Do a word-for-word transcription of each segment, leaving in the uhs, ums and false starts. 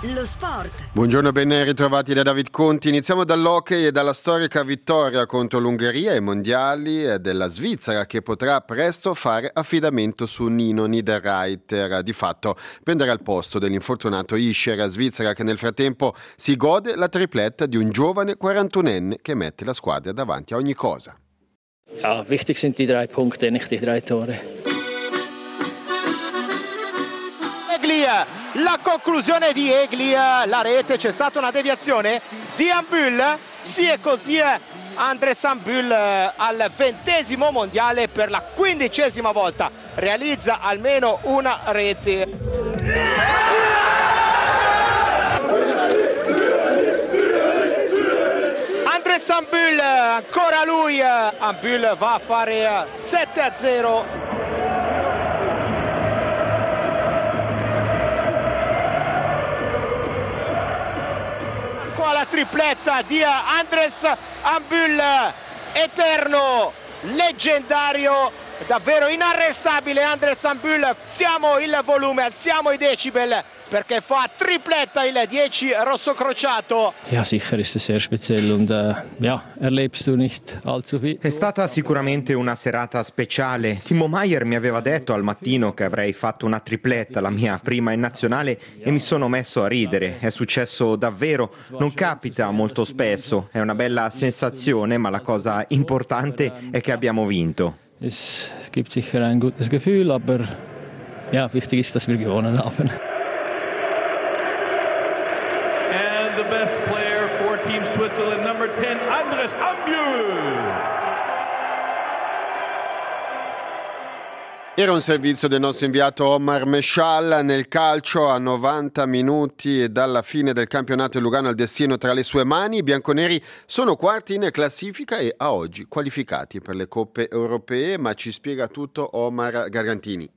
Lo sport. Buongiorno e ben ritrovati da David Conti. Iniziamo dall'hockey e dalla storica vittoria contro l'Ungheria ai mondiali della Svizzera, che potrà presto fare affidamento su Nino Niederreiter. Di fatto prenderà il posto dell'infortunato Hischier, Svizzera che nel frattempo si gode la tripletta di un giovane quarantunenne che mette la squadra davanti a ogni cosa. Ja, wichtig sind die drei Punkte, nicht die drei Tore. La conclusione di Egli, la rete, c'è stata una deviazione di Ambühl, sì, è così Andres Ambühl al ventesimo mondiale per la quindicesima volta realizza almeno una rete. Andres Ambühl, ancora lui, Ambühl va a fare sette a zero. La tripletta di Andres Ambühl, eterno, leggendario, davvero inarrestabile Andres Ambühl. Alziamo il volume, alziamo i decibel perché fa tripletta il dieci rossocrociato. Ja, sicher ist es sehr speziell und uh, ja, erlebst du nicht allzu viel. È stata sicuramente una serata speciale. Timo Maier mi aveva detto al mattino che avrei fatto una tripletta, la mia prima in nazionale, e mi sono messo a ridere. È successo davvero, non capita molto spesso. È una bella sensazione, ma la cosa importante è che abbiamo vinto. Es gibt sicher ein gutes Gefühl, aber ja, wichtig ist, dass wir gewonnen haben. The best player for Team Switzerland, number ten, Andres Ambühl. Era un servizio del nostro inviato Omar Meshal. Nel calcio, a novanta minuti dalla fine del campionato, il Lugano ha il destino tra le sue mani. I bianconeri sono quarti in classifica e a oggi qualificati per le coppe europee, ma ci spiega tutto Omar Gargantini.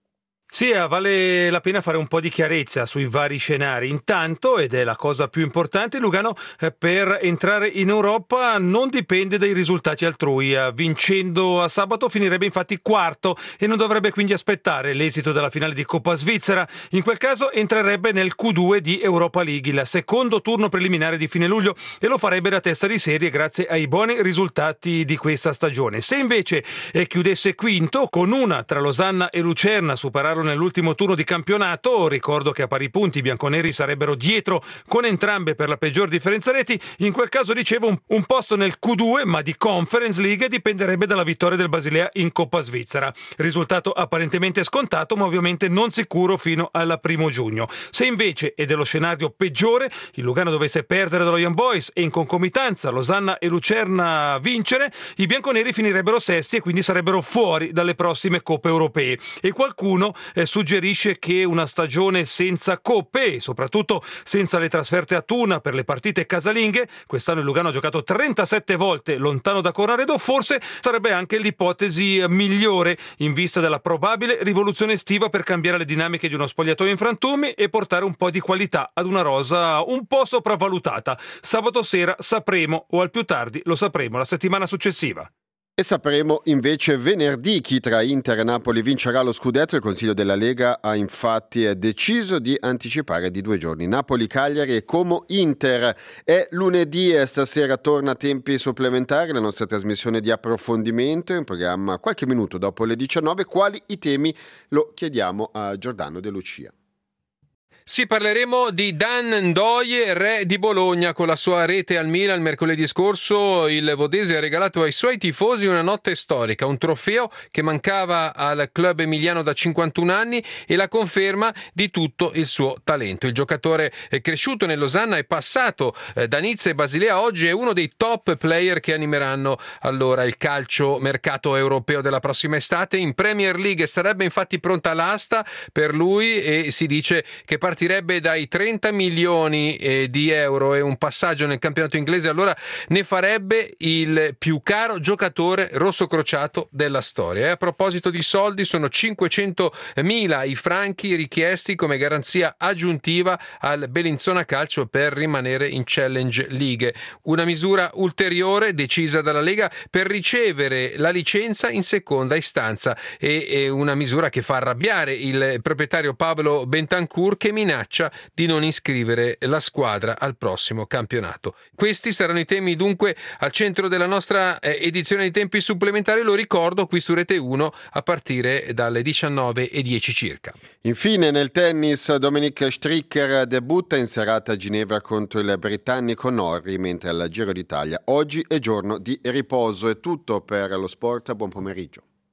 Sì, vale la pena fare un po' di chiarezza sui vari scenari. Intanto, ed è la cosa più importante, Lugano eh, per entrare in Europa non dipende dai risultati altrui. Eh, vincendo a sabato finirebbe infatti quarto e non dovrebbe quindi aspettare l'esito della finale di Coppa Svizzera. In quel caso entrerebbe nel Q due di Europa League, il secondo turno preliminare di fine luglio, e lo farebbe da testa di serie grazie ai buoni risultati di questa stagione. Se invece eh, chiudesse quinto, con una tra Losanna e Lucerna superarlo nell'ultimo turno di campionato, ricordo che a pari punti i bianconeri sarebbero dietro con entrambe per la peggior differenza reti, in quel caso dicevo un, un posto nel Q due ma di Conference League dipenderebbe dalla vittoria del Basilea in Coppa Svizzera, risultato apparentemente scontato ma ovviamente non sicuro fino al primo giugno. Se invece, ed è lo scenario peggiore, il Lugano dovesse perdere dallo Young Boys e in concomitanza Losanna e Lucerna vincere, i bianconeri finirebbero sesti e quindi sarebbero fuori dalle prossime coppe europee, e qualcuno Eh, suggerisce che una stagione senza coppe e soprattutto senza le trasferte a Tuna per le partite casalinghe, quest'anno il Lugano ha giocato trentasette volte lontano da Cornaredo, forse sarebbe anche l'ipotesi migliore in vista della probabile rivoluzione estiva per cambiare le dinamiche di uno spogliatoio in frantumi e portare un po' di qualità ad una rosa un po' sopravvalutata. Sabato sera sapremo, o al più tardi lo sapremo la settimana successiva. E sapremo invece venerdì chi tra Inter e Napoli vincerà lo scudetto. Il Consiglio della Lega ha infatti deciso di anticipare di due giorni Napoli-Cagliari e Como-Inter. È lunedì e stasera torna a tempi supplementari la nostra trasmissione di approfondimento, in programma qualche minuto dopo le diciannove. Quali i temi? Lo chiediamo a Giordano De Lucia. Sì, parleremo di Dan Ndoye, re di Bologna. Con la sua rete al Milan mercoledì scorso il Vodese ha regalato ai suoi tifosi una notte storica, un trofeo che mancava al club emiliano da cinquantuno anni e la conferma di tutto il suo talento. Il giocatore è cresciuto nel Losanna, è passato da Nizza e Basilea, oggi è uno dei top player che animeranno allora il calcio mercato europeo della prossima estate. In Premier League sarebbe infatti pronta l'asta per lui e si dice che partirebbe dai trenta milioni eh, di euro e un passaggio nel campionato inglese, allora ne farebbe il più caro giocatore rossocrociato della storia. E a proposito di soldi, sono cinquecentomila i franchi richiesti come garanzia aggiuntiva al Bellinzona Calcio per rimanere in Challenge League, una misura ulteriore decisa dalla Lega per ricevere la licenza in seconda istanza, e, e una misura che fa arrabbiare il proprietario Pablo Bentancur, che minaccia di non iscrivere la squadra al prossimo campionato. Questi saranno i temi dunque al centro della nostra eh, edizione di Tempi Supplementari, lo ricordo, qui su Rete uno a partire dalle diciannove e dieci circa. Infine nel tennis Dominic Stricker debutta in serata a Ginevra contro il britannico Norrie, mentre al Giro d'Italia oggi è giorno di riposo. È tutto per lo sport, buon pomeriggio.